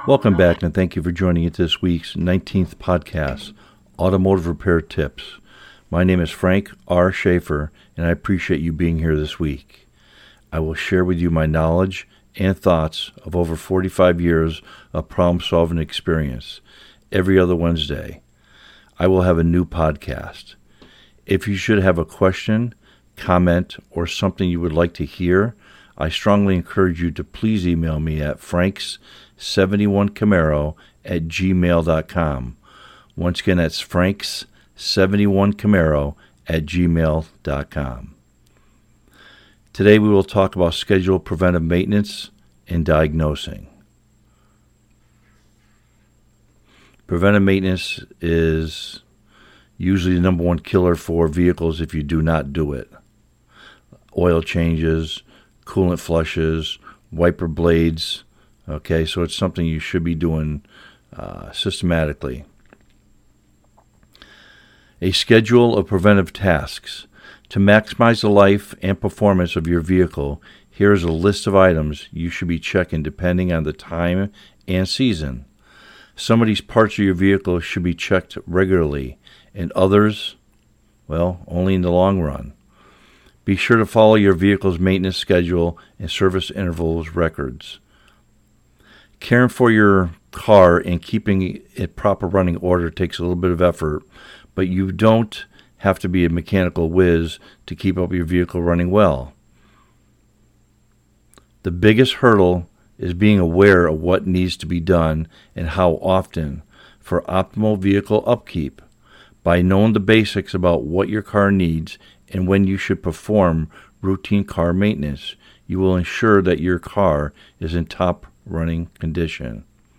Welcome back, and thank you for joining this week's 19th podcast, Automotive Repair Tips. My name is Frank R. Schaefer, and I appreciate you being here this week. I will share with you my knowledge and thoughts of over 45 years of problem-solving experience every other Wednesday. I will have a new podcast. If you should have a question, comment, or something you would like to hear, I strongly encourage you to please email me at franks71camaro@gmail.com. Once again, that's franks71camaro@gmail.com. Today we will talk about scheduled preventive maintenance and diagnosing. Preventive maintenance is usually the number one killer for vehicles if you do not do it. Oil changes, coolant flushes, wiper blades. Okay, so it's something you should be doing systematically. A schedule of preventive tasks. To maximize the life and performance of your vehicle, here is a list of items you should be checking depending on the time and season. Some of these parts of your vehicle should be checked regularly, and others, well, only in the long run. Be sure to follow your vehicle's maintenance schedule and service intervals records. Caring for your car and keeping it proper running order takes a little bit of effort, but you don't have to be a mechanical whiz to keep up your vehicle running well. The biggest hurdle is being aware of what needs to be done and how often for optimal vehicle upkeep. By knowing the basics about what your car needs and when you should perform routine car maintenance, you will ensure that your car is in top running condition.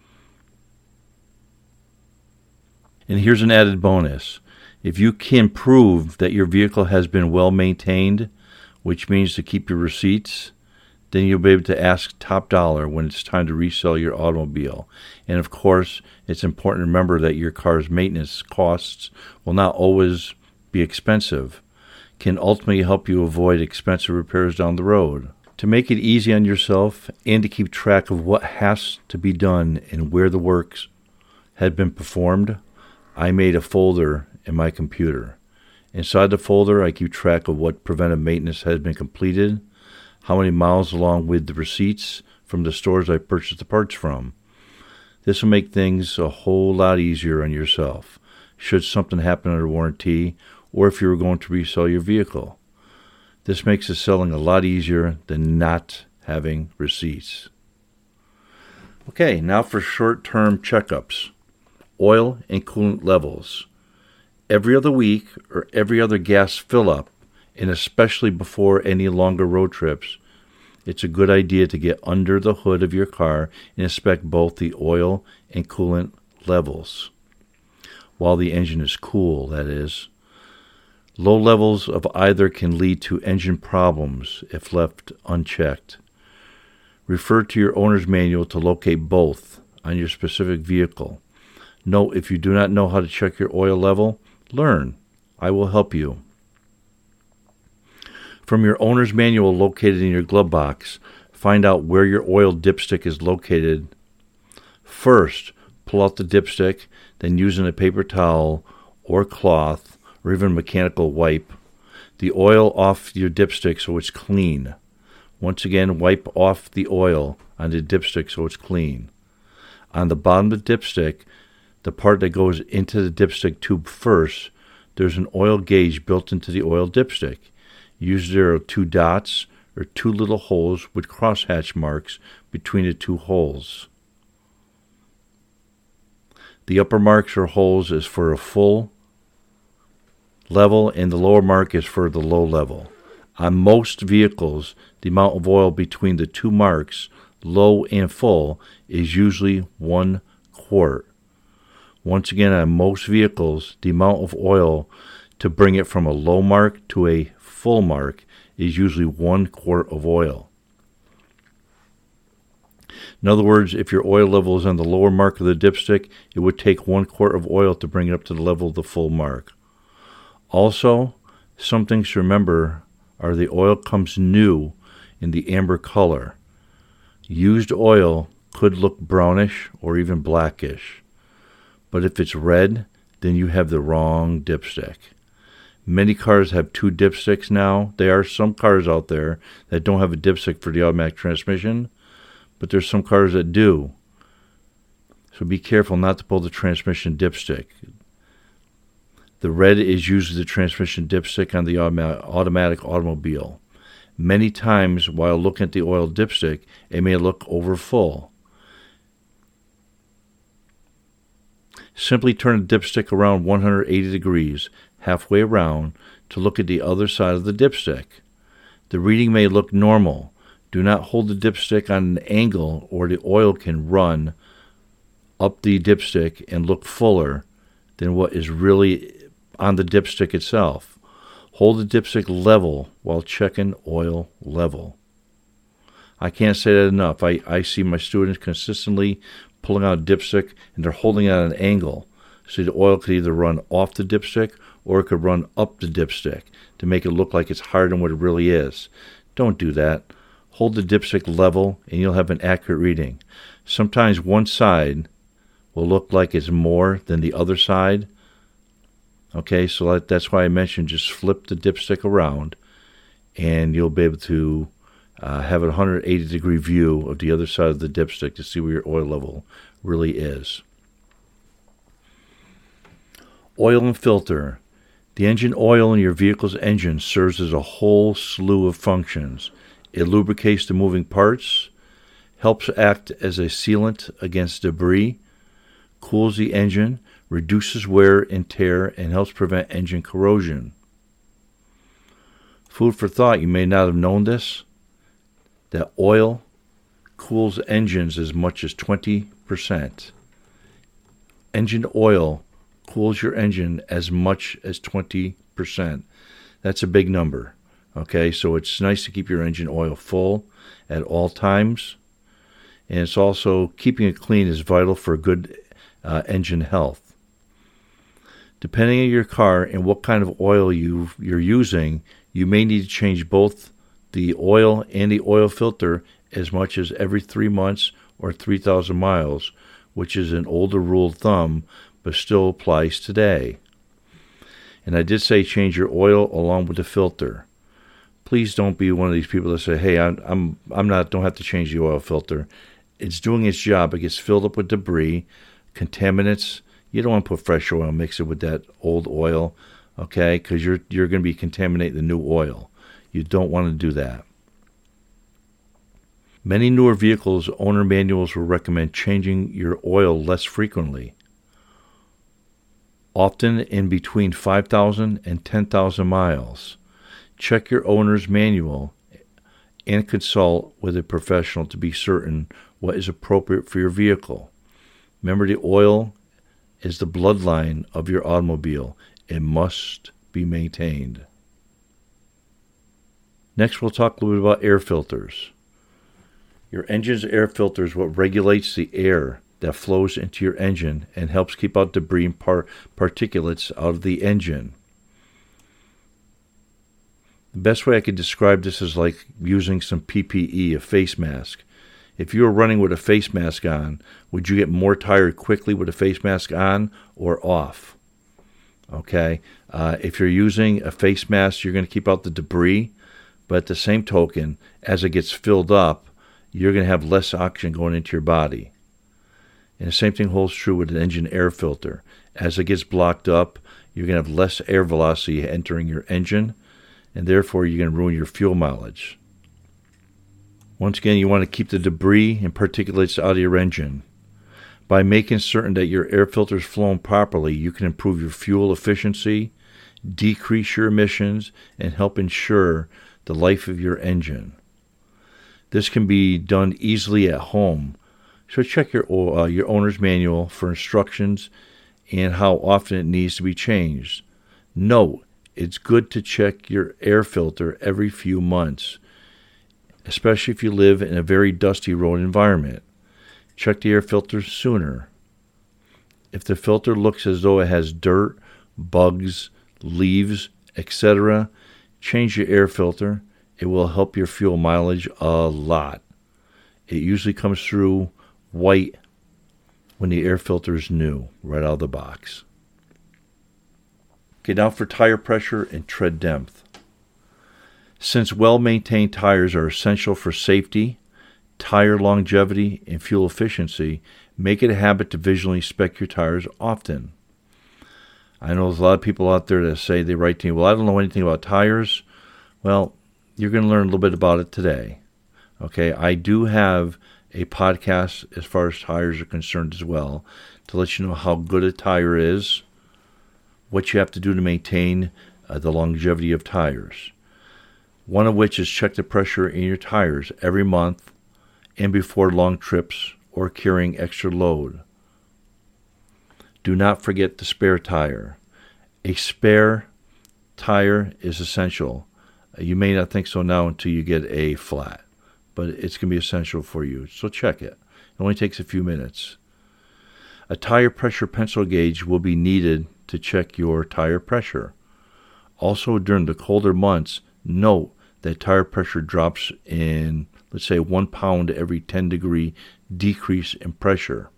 And here's an added bonus. If you can prove that your vehicle has been well maintained, which means to keep your receipts, then you'll be able to ask top dollar when it's time to resell your automobile. And of course, it's important to remember that your car's maintenance costs will not always be expensive, can ultimately help you avoid expensive repairs down the road. To make it easy on yourself and to keep track of what has to be done and where the works had been performed, I made a folder in my computer. Inside the folder, I keep track of what preventive maintenance has been completed, how many miles along with the receipts from the stores I purchased the parts from. This will make things a whole lot easier on yourself, should something happen under warranty, or if you were going to resell your vehicle. This makes the selling a lot easier than not having receipts. Okay, now for short-term checkups. Oil and coolant levels. Every other week or every other gas fill-up, and especially before any longer road trips, it's a good idea to get under the hood of your car and inspect both the oil and coolant levels. While the engine is cool, that is. Low levels of either can lead to engine problems if left unchecked. Refer to your owner's manual to locate both on your specific vehicle. Note, if you do not know how to check your oil level, learn. I will help you. From your owner's manual located in your glove box, find out where your oil dipstick is located. First, pull out the dipstick, then using a paper towel or cloth or even mechanical wipe the oil off your dipstick so it's clean. Once again, wipe off the oil on the dipstick so it's clean. On the bottom of the dipstick, the part that goes into the dipstick tube first, there's an oil gauge built into the oil dipstick. Usually there are 2 dots or 2 little holes with crosshatch marks between the 2 holes. The upper marks or holes is for a full level and the lower mark is for the low level. On most vehicles, the amount of oil between the 2 marks, low and full, is usually 1 quart. Once again, on most vehicles, the amount of oil to bring it from a low mark to a full mark is usually 1 quart of oil. In other words, if your oil level is on the lower mark of the dipstick, it would take 1 quart of oil to bring it up to the level of the full mark. Also, some things to remember are the oil comes new in the amber color. Used oil could look brownish or even blackish. But if it's red, then you have the wrong dipstick. Many cars have two dipsticks now. There are some cars out there that don't have a dipstick for the automatic transmission, but there's some cars that do. So be careful not to pull the transmission dipstick. The red is usually the transmission dipstick on the automatic automobile. Many times while looking at the oil dipstick, it may look over full. Simply turn the dipstick around 180 degrees, halfway around, to look at the other side of the dipstick. The reading may look normal. Do not hold the dipstick on an angle or the oil can run up the dipstick and look fuller than what is really on the dipstick itself. Hold the dipstick level while checking oil level. I can't say that enough. I see my students consistently pulling out a dipstick and they're holding it at an angle. So the oil could either run off the dipstick or it could run up the dipstick to make it look like it's harder than what it really is. Don't do that. Hold the dipstick level and you'll have an accurate reading. Sometimes one side will look like it's more than the other side. Okay, so that's why I mentioned just flip the dipstick around and you'll be able to have a 180-degree view of the other side of the dipstick to see where your oil level really is. Oil and filter. The engine oil in your vehicle's engine serves as a whole slew of functions. It lubricates the moving parts, helps act as a sealant against debris, cools the engine, reduces wear and tear, and helps prevent engine corrosion. Food for thought, you may not have known this, that oil cools engines as much as 20%. Engine oil cools your engine as much as 20%. That's a big number. Okay, so it's nice to keep your engine oil full at all times. And it's also, keeping it clean is vital for good engine health. Depending on your car and what kind of oil you're using, you may need to change both the oil and the oil filter as much as every 3 months or 3,000 miles, which is an older rule of thumb, but still applies today. And I did say change your oil along with the filter. Please don't be one of these people that say, "Hey, don't have to change the oil filter. It's doing its job. It gets filled up with debris, contaminants. You don't want to put fresh oil and mix it with that old oil, okay? Because you're going to be contaminating the new oil. You don't want to do that." Many newer vehicles, owner manuals will recommend changing your oil less frequently, often in between 5,000 and 10,000 miles. Check your owner's manual and consult with a professional to be certain what is appropriate for your vehicle. Remember, the oil is the bloodline of your automobile. It must be maintained. Next, we'll talk a little bit about air filters. Your engine's air filter is what regulates the air that flows into your engine and helps keep out debris and particulates out of the engine. The best way I could describe this is like using some PPE, a face mask. If you were running with a face mask on, would you get more tired quickly with a face mask on or off? Okay. If you're using a face mask, you're going to keep out the debris, but at the same token, as it gets filled up, you're going to have less oxygen going into your body. And the same thing holds true with an engine air filter. As it gets blocked up, you're going to have less air velocity entering your engine, and therefore you're going to ruin your fuel mileage. Once again, you want to keep the debris and particulates out of your engine. By making certain that your air filter is flowing properly, you can improve your fuel efficiency, decrease your emissions, and help ensure the life of your engine. This can be done easily at home, so check your owner's manual for instructions and how often it needs to be changed. Note, it's good to check your air filter every few months, especially if you live in a very dusty road environment. Check the air filter sooner. If the filter looks as though it has dirt, bugs, leaves, etc., change your air filter. It will help your fuel mileage a lot. It usually comes through white when the air filter is new, right out of the box. Okay, now for tire pressure and tread depth. Since well-maintained tires are essential for safety, tire longevity, and fuel efficiency, make it a habit to visually inspect your tires often. I know there's a lot of people out there that say, they write to me, well, I don't know anything about tires. Well, you're going to learn a little bit about it today. Okay, I do have a podcast as far as tires are concerned as well, to let you know how good a tire is, what you have to do to maintain the longevity of tires. One of which is check the pressure in your tires every month and before long trips or carrying extra load. Do not forget the spare tire. A spare tire is essential. You may not think so now until you get a flat, but it's going to be essential for you. So check it. It only takes a few minutes. A tire pressure pencil gauge will be needed to check your tire pressure. Also, during the colder months, note that tire pressure drops in, let's say, 1 pound every 10-degree decrease in pressure.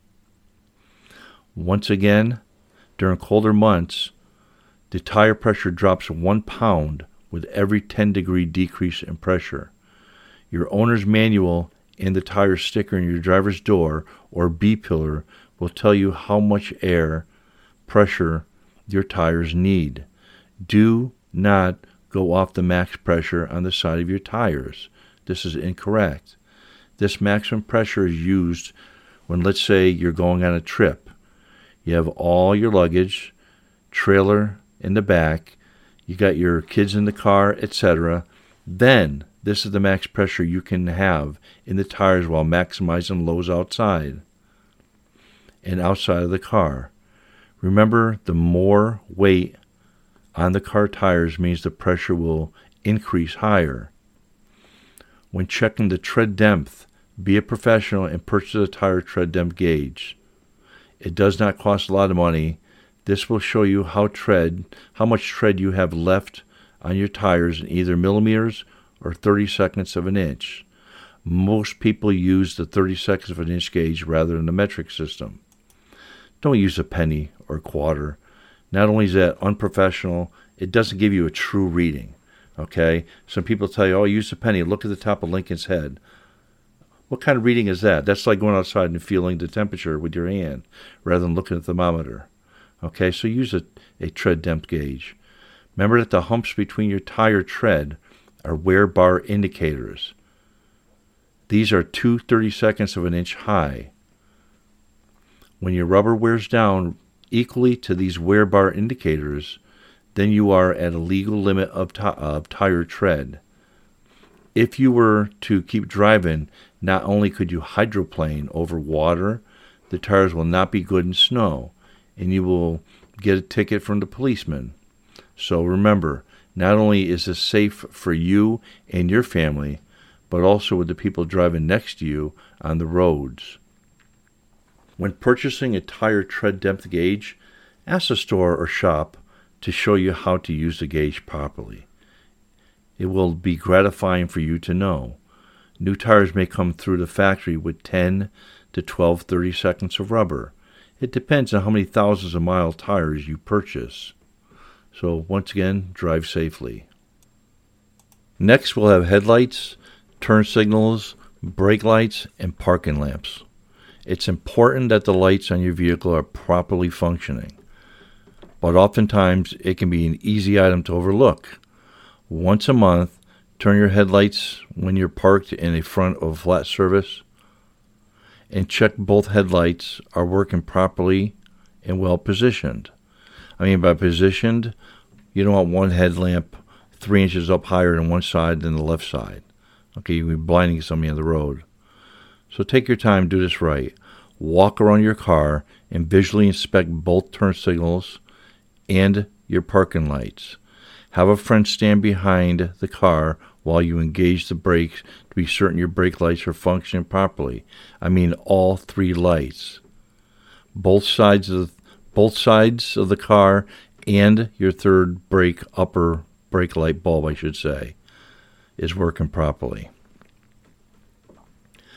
Once again, during colder months, the tire pressure drops 1 pound with every 10-degree decrease in pressure. Your owner's manual and the tire sticker in your driver's door or B-pillar will tell you how much air pressure your tires need. Do not go off the max pressure on the side of your tires. This is incorrect. This maximum pressure is used when, let's say, you're going on a trip. You have all your luggage, trailer in the back, you got your kids in the car, etc. Then this is the max pressure you can have in the tires while maximizing loads outside and outside of the car. Remember, the more weight on the car tires means the pressure will increase higher. When checking the tread depth, be a professional and purchase a tire tread depth gauge. It does not cost a lot of money. This will show you how much tread you have left on your tires in either millimeters or 32nds of an inch. Most people use the 32nds of an inch gauge rather than the metric system. Don't use a penny or quarter. Not only is that unprofessional, it doesn't give you a true reading. Okay? Some people tell you, oh, use a penny. Look at the top of Lincoln's head. What kind of reading is that? That's like going outside and feeling the temperature with your hand rather than looking at the thermometer. Okay, so use a tread depth gauge. Remember that the humps between your tire tread are wear bar indicators. These are 2 32nds of an inch high. When your rubber wears down equally to these wear bar indicators, then you are at a legal limit of tire tread. If you were to keep driving, not only could you hydroplane over water, the tires will not be good in snow, and you will get a ticket from the policeman. So remember, not only is this safe for you and your family, but also with the people driving next to you on the roads. When purchasing a tire tread depth gauge, ask the store or shop to show you how to use the gauge properly. It will be gratifying for you to know. New tires may come through the factory with 10 to 12 32nds of rubber. It depends on how many thousands of mile tires you purchase. So once again, drive safely. Next, we'll have headlights, turn signals, brake lights, and parking lamps. It's important that the lights on your vehicle are properly functioning, but oftentimes it can be an easy item to overlook. Once a month, turn your headlights when you're parked in a front of a flat surface and check both headlights are working properly and well positioned. I mean by positioned, you don't want one headlamp 3 inches up higher than one side than the left side. Okay, you'll be blinding somebody on the road. So take your time, do this right. Walk around your car and visually inspect both turn signals and your parking lights. Have a friend stand behind the car while you engage the brakes to be certain your brake lights are functioning properly. I mean all 3 lights. Both sides of the car and your third upper brake light bulb, is working properly.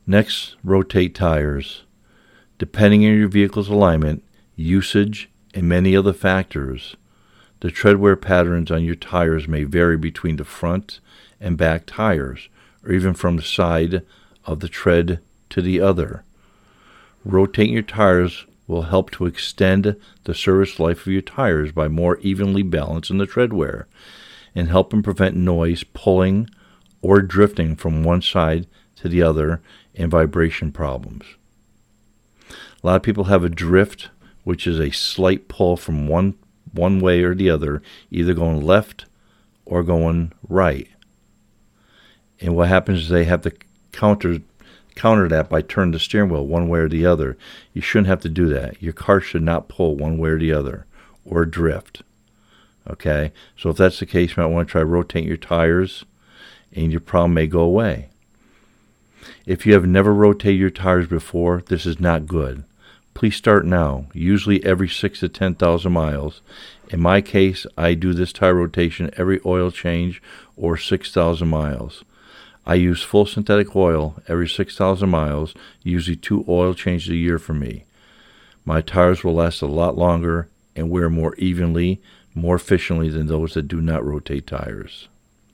Next, rotate tires. Depending on your vehicle's alignment, usage, and many other factors, the tread wear patterns on your tires may vary between the front and back tires, or even from the side of the tread to the other. Rotating your tires will help to extend the service life of your tires by more evenly balancing the tread wear and helping prevent noise pulling or drifting from one side to the other and vibration problems. A lot of people have a drift, which is a slight pull from one way or the other, either going left or going right. And what happens is they have to counter that by turning the steering wheel one way or the other. You shouldn't have to do that. Your car should not pull one way or the other or drift. Okay? So if that's the case, you might want to try rotating your tires and your problem may go away. If you have never rotated your tires before, this is not good. Please start now, usually every 6,000 to 10,000 miles. In my case, I do this tire rotation every oil change or 6,000 miles. I use full synthetic oil every 6,000 miles, usually 2 oil changes a year for me. My tires will last a lot longer and wear more evenly, more efficiently than those that do not rotate tires.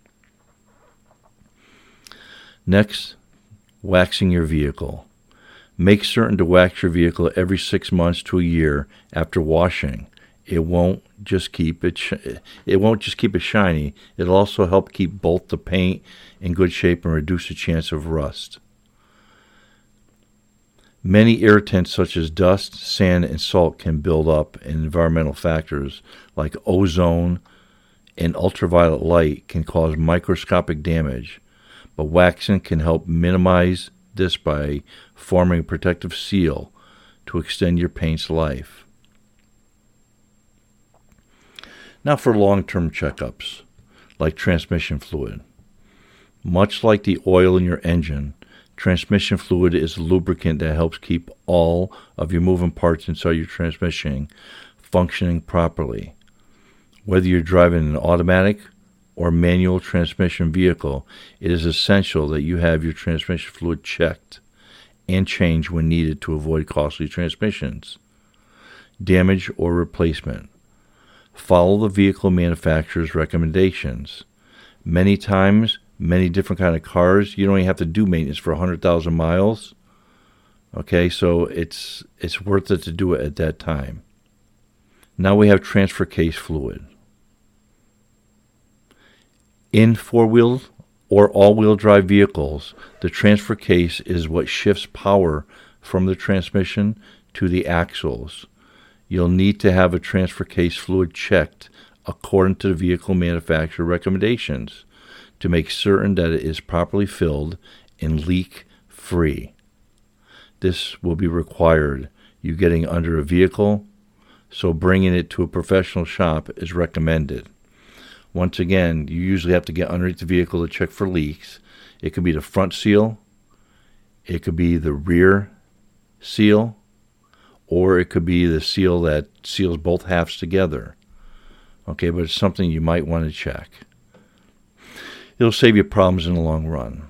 Next, waxing your vehicle. Make certain to wax your vehicle every 6 months to a year after washing. It won't just keep it shiny. It'll also help keep both the paint in good shape and reduce the chance of rust. Many irritants such as dust, sand, and salt can build up, and environmental factors like ozone and ultraviolet light can cause microscopic damage. But waxing can help minimize this by forming a protective seal to extend your paint's life. Now for long-term checkups, like transmission fluid. Much like the oil in your engine, transmission fluid is a lubricant that helps keep all of your moving parts inside your transmission functioning properly. Whether you're driving an automatic or manual transmission vehicle, it is essential that you have your transmission fluid checked and changed when needed to avoid costly transmissions, damage, or replacement. Follow the vehicle manufacturer's recommendations. Many times, many different kind of cars, you don't even have to do maintenance for 100,000 miles. Okay, so it's worth it to do it at that time. Now we have transfer case fluid. In four-wheel or all-wheel drive vehicles, the transfer case is what shifts power from the transmission to the axles. You'll need to have a transfer case fluid checked according to the vehicle manufacturer recommendations to make certain that it is properly filled and leak-free. This will be required you getting under a vehicle, so bringing it to a professional shop is recommended. Once again, you usually have to get underneath the vehicle to check for leaks. It could be the front seal, it could be the rear seal, or it could be the seal that seals both halves together. Okay, but it's something you might want to check. It'll save you problems in the long run.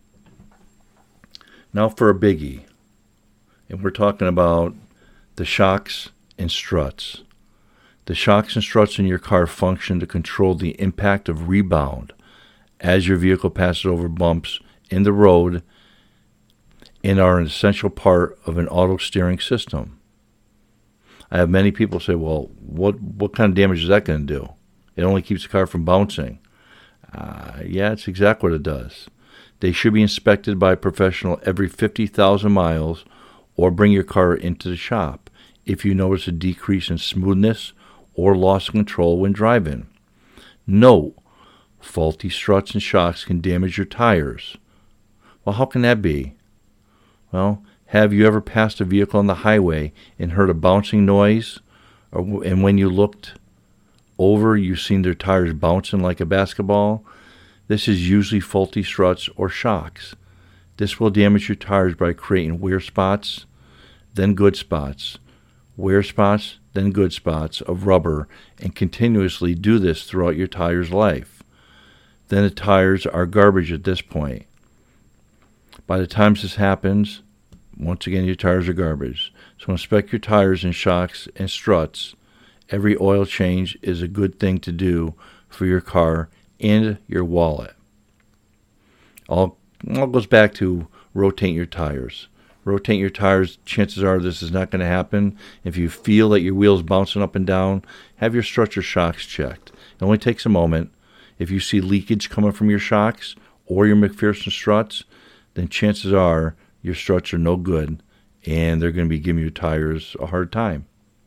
Now for a biggie, and we're talking about the shocks and struts. The shocks and struts in your car function to control the impact of rebound as your vehicle passes over bumps in the road and are an essential part of an auto steering system. I have many people say, well, what kind of damage is that going to do? It only keeps the car from bouncing. Yeah, it's exactly what it does. They should be inspected by a professional every 50,000 miles or bring your car into the shop if you notice a decrease in smoothness or loss of control when driving. Note, faulty struts and shocks can damage your tires. Well, how can that be? Well, have you ever passed a vehicle on the highway and heard a bouncing noise? And when you looked over, you've seen their tires bouncing like a basketball? This is usually faulty struts or shocks. This will damage your tires by creating wear spots, then good spots, wear spots, then good spots of rubber, and continuously do this throughout your tire's life. Then the tires are garbage at this point. By the time this happens, once again, your tires are garbage. So inspect your tires and shocks and struts. Every oil change is a good thing to do for your car and your wallet. All goes back to rotate your tires. Rotate your tires. Chances are this is not going to happen. If you feel that your wheel's bouncing up and down, have your struts or shocks checked. It only takes a moment. If you see leakage coming from your shocks or your McPherson struts, then chances are your struts are no good and they're going to be giving your tires a hard time.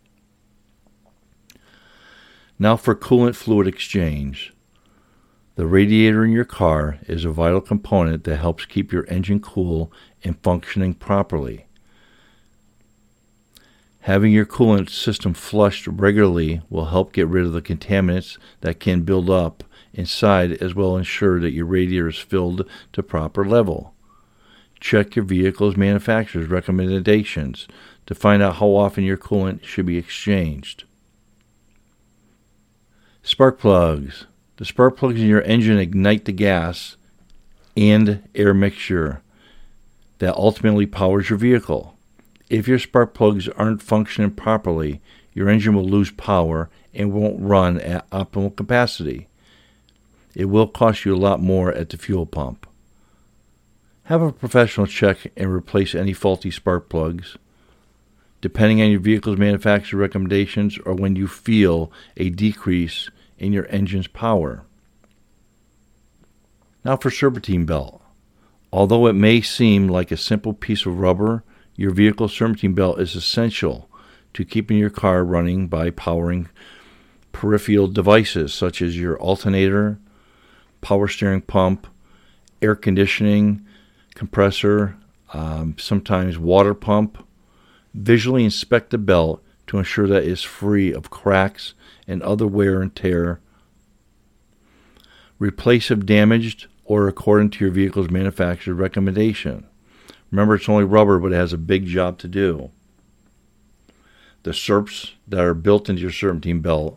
Now for coolant fluid exchange. The radiator in your car is a vital component that helps keep your engine cool and functioning properly. Having your coolant system flushed regularly will help get rid of the contaminants that can build up inside, as well as ensure that your radiator is filled to proper level. Check your vehicle's manufacturer's recommendations to find out how often your coolant should be exchanged. Spark plugs. The spark plugs in your engine ignite the gas and air mixture that ultimately powers your vehicle. If your spark plugs aren't functioning properly, your engine will lose power and won't run at optimal capacity. It will cost you a lot more at the fuel pump. Have a professional check and replace any faulty spark plugs, depending on your vehicle's manufacturer recommendations or when you feel a decrease in your engine's power. Now for serpentine belt. Although it may seem like a simple piece of rubber, your vehicle's serpentine belt is essential to keeping your car running by powering peripheral devices such as your alternator, power steering pump, air conditioning, compressor, sometimes water pump. Visually inspect the belt to ensure that it's free of cracks and other wear and tear. Replace if damaged or according to your vehicle's manufacturer's recommendation. Remember, it's only rubber, but it has a big job to do. The serps that are built into your serpentine belt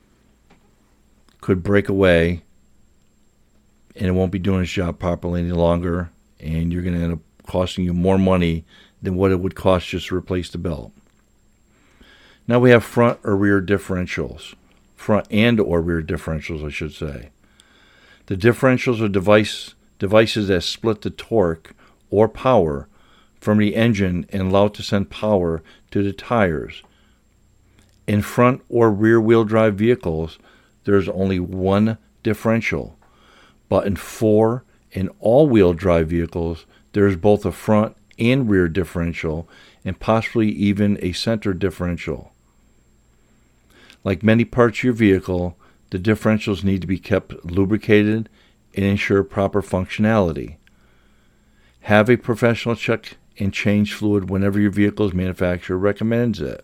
could break away and it won't be doing its job properly any longer, and you're going to end up costing you more money than what it would cost just to replace the belt. Now we have front or rear differentials. Front and or rear differentials, I should say. The differentials are devices that split the torque or power from the engine and allow it to send power to the tires. In front or rear wheel drive vehicles, there's only one differential. But in four and all-wheel drive vehicles, there's both a front and rear differential and possibly even a center differential. Like many parts of your vehicle, the differentials need to be kept lubricated and ensure proper functionality. Have a professional check and change fluid whenever your vehicle's manufacturer recommends it.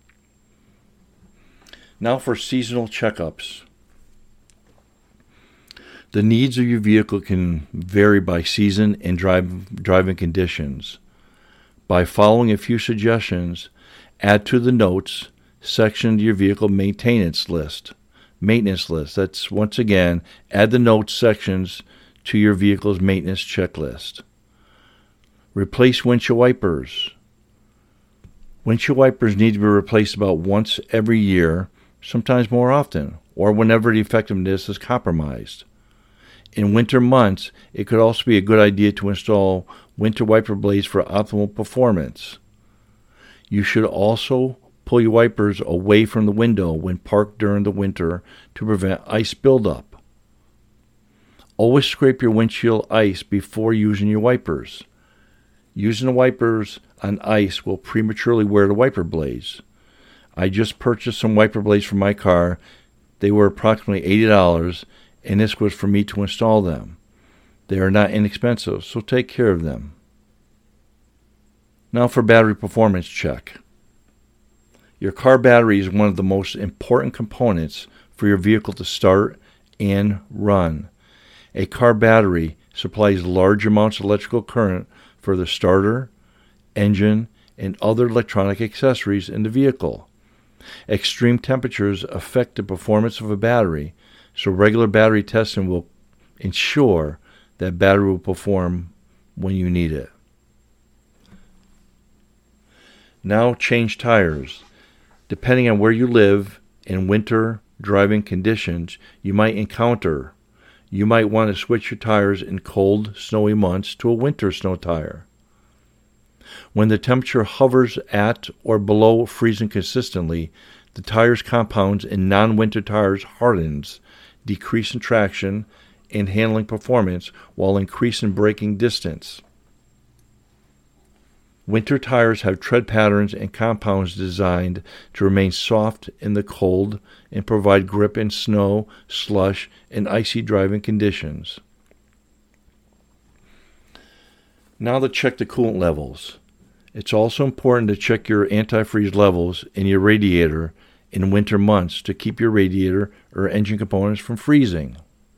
Now for seasonal checkups. The needs of your vehicle can vary by season and driving conditions. By following a few suggestions, add to the notes section of your vehicle maintenance list. That's, once again, add the notes sections to your vehicle's maintenance checklist. Replace windshield wipers. Windshield wipers need to be replaced about once every year, sometimes more often, or whenever the effectiveness is compromised. In winter months, it could also be a good idea to install winter wiper blades for optimal performance. You should also pull your wipers away from the window when parked during the winter to prevent ice buildup. Always scrape your windshield ice before using your wipers. Using the wipers on ice will prematurely wear the wiper blades. I just purchased some wiper blades for my car. They were approximately $80, and this was for me to install them. They are not inexpensive, so take care of them. Now for battery performance check. Your car battery is one of the most important components for your vehicle to start and run. A car battery supplies large amounts of electrical current for the starter, engine, and other electronic accessories in the vehicle. Extreme temperatures affect the performance of a battery, so regular battery testing will ensure that battery will perform when you need it. Now change tires. Depending on where you live in winter driving conditions, you might want to switch your tires in cold, snowy months to a winter snow tire. When the temperature hovers at or below freezing consistently, the tire's compounds in non-winter tires hardens, decreasing traction and handling performance while increasing braking distance. Winter tires have tread patterns and compounds designed to remain soft in the cold and provide grip in snow, slush, and icy driving conditions. Now to check the coolant levels. It's also important to check your antifreeze levels in your radiator in winter months to keep your radiator or engine components from freezing.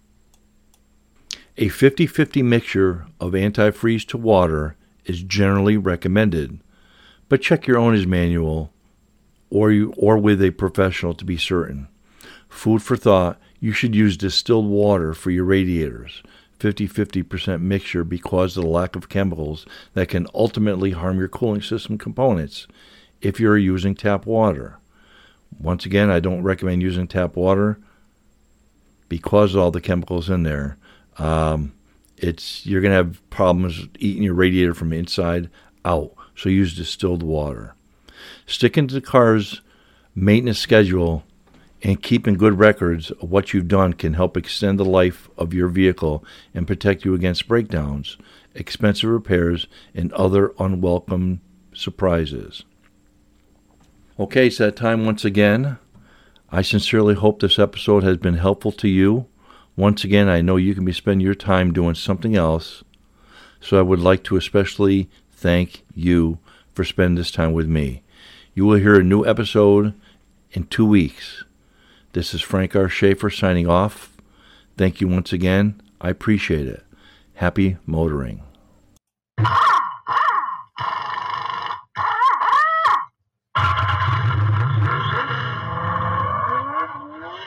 A 50-50 mixture of antifreeze to water is generally recommended, but check your owner's manual or with a professional to be certain. Food for thought, you should use distilled water for your radiators, 50-50% mixture, because of the lack of chemicals that can ultimately harm your cooling system components if you're using tap water. Once again, I don't recommend using tap water because of all the chemicals in there. You're going to have problems eating your radiator from inside out, so use distilled water. Sticking to the car's maintenance schedule and keeping good records of what you've done can help extend the life of your vehicle and protect you against breakdowns, expensive repairs, and other unwelcome surprises. Okay, it's that time once again. I sincerely hope this episode has been helpful to you. Once again, I know you can be spending your time doing something else, so I would like to especially thank you for spending this time with me. You will hear a new episode in 2 weeks. This is Frank R. Schaefer signing off. Thank you once again. I appreciate it. Happy motoring.